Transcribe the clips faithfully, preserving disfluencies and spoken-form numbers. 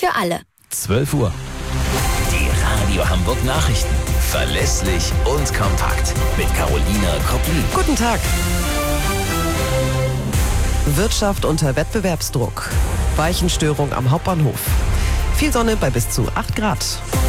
für alle. zwölf Uhr. Die Radio Hamburg Nachrichten. Verlässlich und kompakt. Mit Carolina Koplü. Guten Tag. Wirtschaft unter Wettbewerbsdruck. Weichenstörung am Hauptbahnhof. Viel Sonne bei bis zu acht Grad.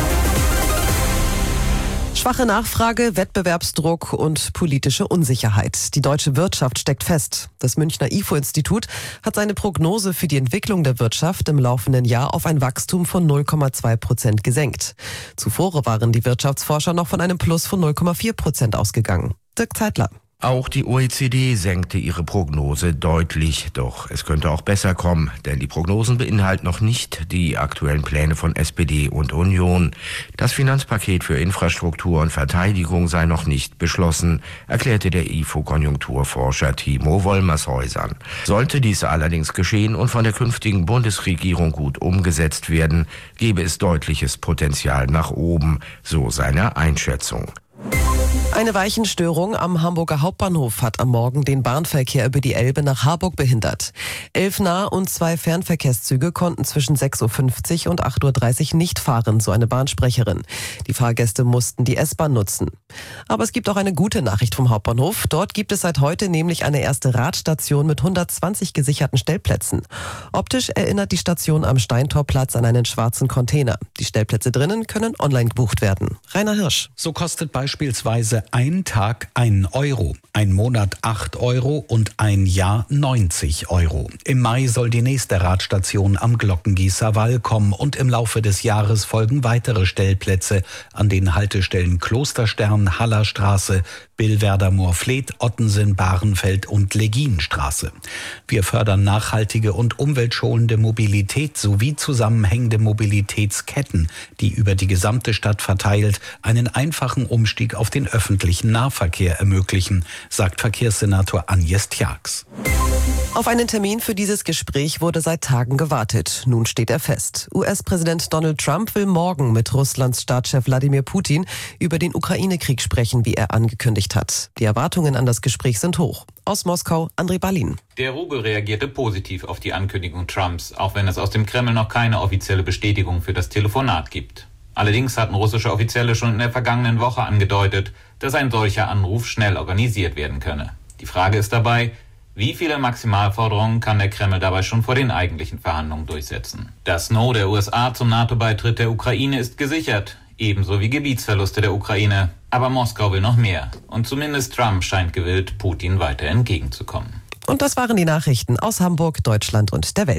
Schwache Nachfrage, Wettbewerbsdruck und politische Unsicherheit. Die deutsche Wirtschaft steckt fest. Das Münchner I F O-Institut hat seine Prognose für die Entwicklung der Wirtschaft im laufenden Jahr auf ein Wachstum von null Komma zwei Prozent gesenkt. Zuvor waren die Wirtschaftsforscher noch von einem Plus von null Komma vier Prozent ausgegangen. Dirk Zeitler. Auch die O E C D senkte ihre Prognose deutlich, doch es könnte auch besser kommen, denn die Prognosen beinhalten noch nicht die aktuellen Pläne von S P D und Union. Das Finanzpaket für Infrastruktur und Verteidigung sei noch nicht beschlossen, erklärte der I F O-Konjunkturforscher Timo Wollmershäusern. Sollte dies allerdings geschehen und von der künftigen Bundesregierung gut umgesetzt werden, gebe es deutliches Potenzial nach oben, so seine Einschätzung. Eine Weichenstörung am Hamburger Hauptbahnhof hat am Morgen den Bahnverkehr über die Elbe nach Harburg behindert. Elf Nah- und zwei Fernverkehrszüge konnten zwischen sechs Uhr fünfzig und acht Uhr dreißig nicht fahren, so eine Bahnsprecherin. Die Fahrgäste mussten die S-Bahn nutzen. Aber es gibt auch eine gute Nachricht vom Hauptbahnhof. Dort gibt es seit heute nämlich eine erste Radstation mit hundertzwanzig gesicherten Stellplätzen. Optisch erinnert die Station am Steintorplatz an einen schwarzen Container. Die Stellplätze drinnen können online gebucht werden. Rainer Hirsch. So kostet beispielsweise ein Tag ein Euro, ein Monat acht Euro und ein Jahr neunzig Euro. Im Mai soll die nächste Radstation am Glockengießer Wall kommen und im Laufe des Jahres folgen weitere Stellplätze an den Haltestellen Klosterstern, Hallerstraße, Billwerder Moorfleet, Ottensen, Bahrenfeld und Legienstraße. Wir fördern nachhaltige und umweltschonende Mobilität sowie zusammenhängende Mobilitätsketten, die über die gesamte Stadt verteilt einen einfachen Umstieg auf den öffentlichen Nahverkehr ermöglichen, sagt Verkehrssenator Agnes Tjax. Auf einen Termin für dieses Gespräch wurde seit Tagen gewartet. Nun steht er fest. U S-Präsident Donald Trump will morgen mit Russlands Staatschef Wladimir Putin über den Ukraine-Krieg sprechen, wie er angekündigt hat. Die Erwartungen an das Gespräch sind hoch. Aus Moskau, André Balin. Der Rubel reagierte positiv auf die Ankündigung Trumps, auch wenn es aus dem Kreml noch keine offizielle Bestätigung für das Telefonat gibt. Allerdings hatten russische Offizielle schon in der vergangenen Woche angedeutet, dass ein solcher Anruf schnell organisiert werden könne. Die Frage ist dabei, wie viele Maximalforderungen kann der Kreml dabei schon vor den eigentlichen Verhandlungen durchsetzen? Das No der U S A zum NATO-Beitritt der Ukraine ist gesichert, ebenso wie Gebietsverluste der Ukraine. Aber Moskau will noch mehr. Und zumindest Trump scheint gewillt, Putin weiter entgegenzukommen. Und das waren die Nachrichten aus Hamburg, Deutschland und der Welt.